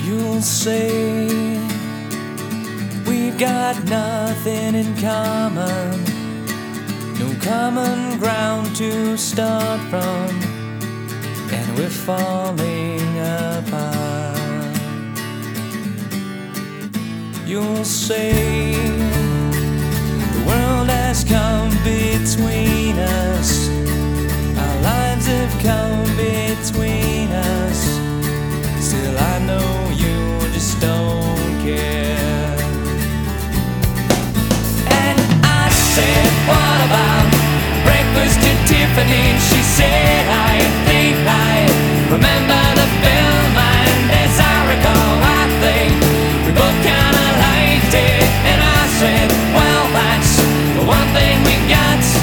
You'll say we've got nothing in common, no common ground to start from, and we're falling apart. You'll say the world has come between us, our lives have come between us. Still I know you just don't care. And I said, what about breakfast at Tiffany's? She said, I think I remember the film, and as I recall, I think we both kinda liked it. And I said, well, that's the one thing we got.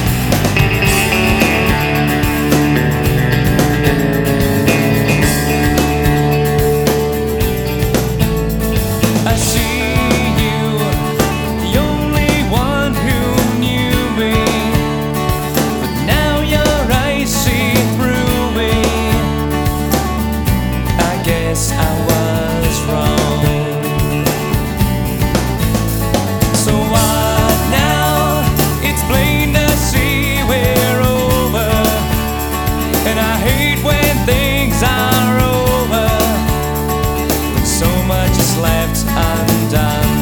I see you, the only one who knew me, but now your eyes see through me. I guess I was wrong. So what now? It's plain to see we're over, and I hate when things are over, when so much is left undone.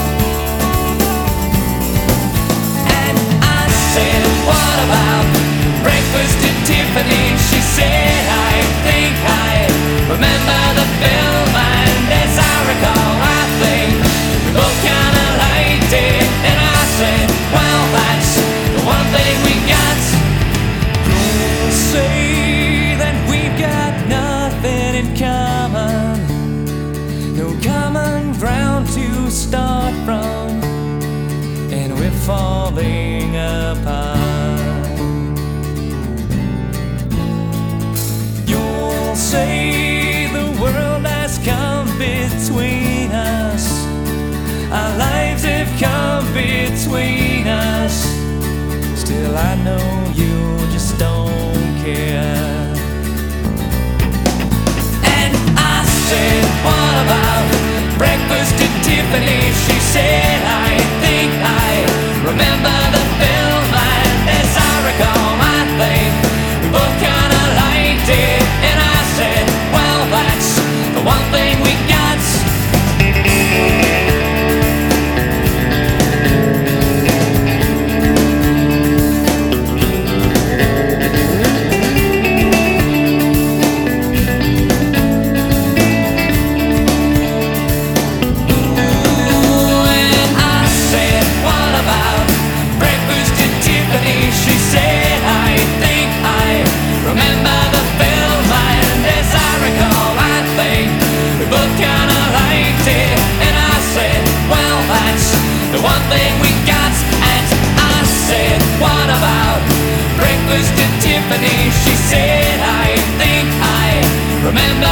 And I said, what about breakfast at Tiffany's? She said, I think I remember the film, and as I recall, I think we both kinda liked it. And I said, well, that's the one thing we got. You'll say that we've got nothing in common, no common ground to start from, and we're falling apart. You'll say the world has come between us, our lives have come between us. Still I know you just don't care. And I said, what about breakfast at Tiffany's? She said, I think I remember the film, and as I recall, I think we both kinda liked it. And I said, well, that's the one thing we got. One thing we got. And I said, what about breakfast at Tiffany's? She said, I think I remember